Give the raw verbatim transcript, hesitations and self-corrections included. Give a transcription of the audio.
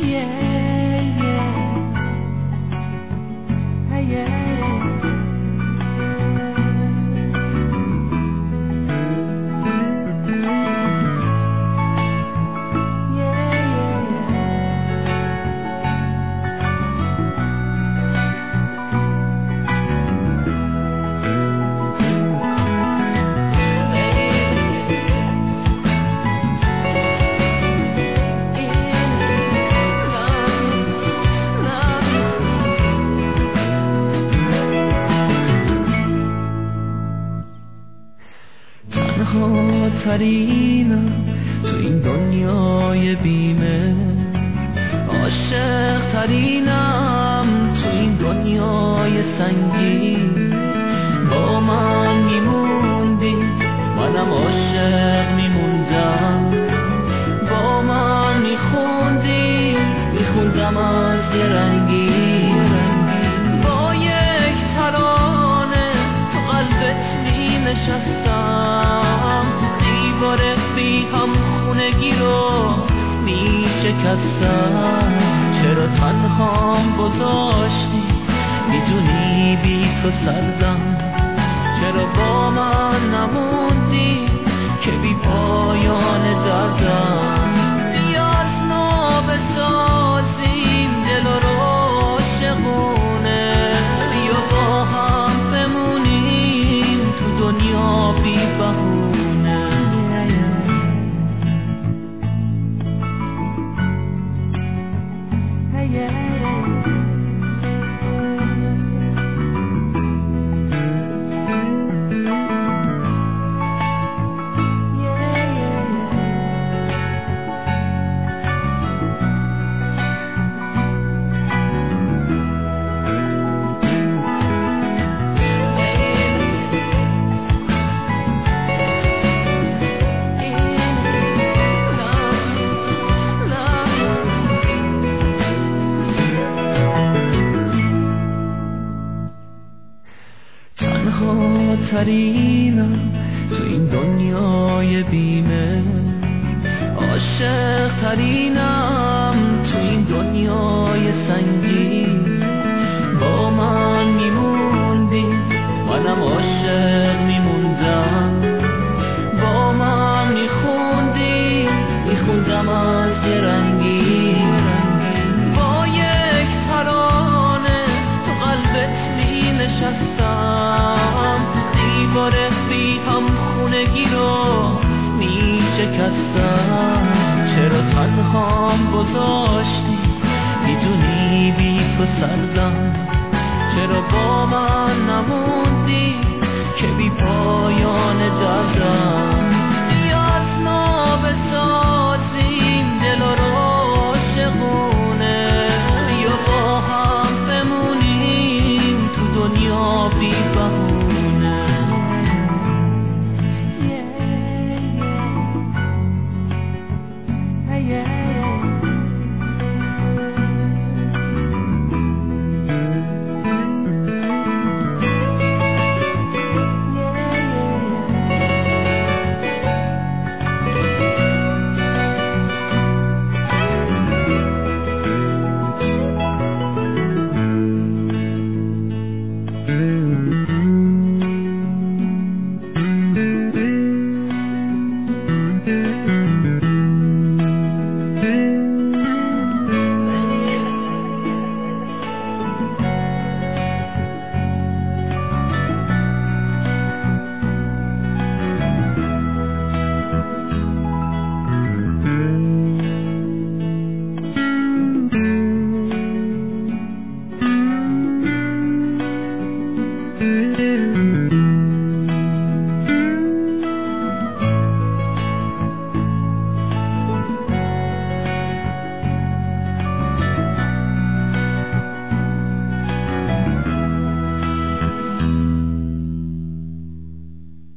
ترینم تو این دنیای بیمه، عاشق ترینم تو این دنیای سنگین. با من میموندی منم عاشق میموندم، با من میخوندی میخوندم از یه رنگی. با یک ترانه تو قلبت مینشستم، دیوار بی هم خونگی رو می شکستم. چرا تنهام گذاشتی میدونی بی تو سردم، چرا با من نموندی که بی پایان دردم. بیا از نو بسازیم دل رو عاشقونه، بیا با هم بمونیم تو دنیا بی بهونه. ترینم تو این دنیای بیمه، عاشق ترینم تو این دنیای سنگین. با من میموندی منم عاشق میموندم، با من میخوندی میخوندم از یه رنگی. با یک ترانه تو قلبت مینشستم، دیوار بی هم خونگی رو می شکستم. چرا تنهام گذاشتی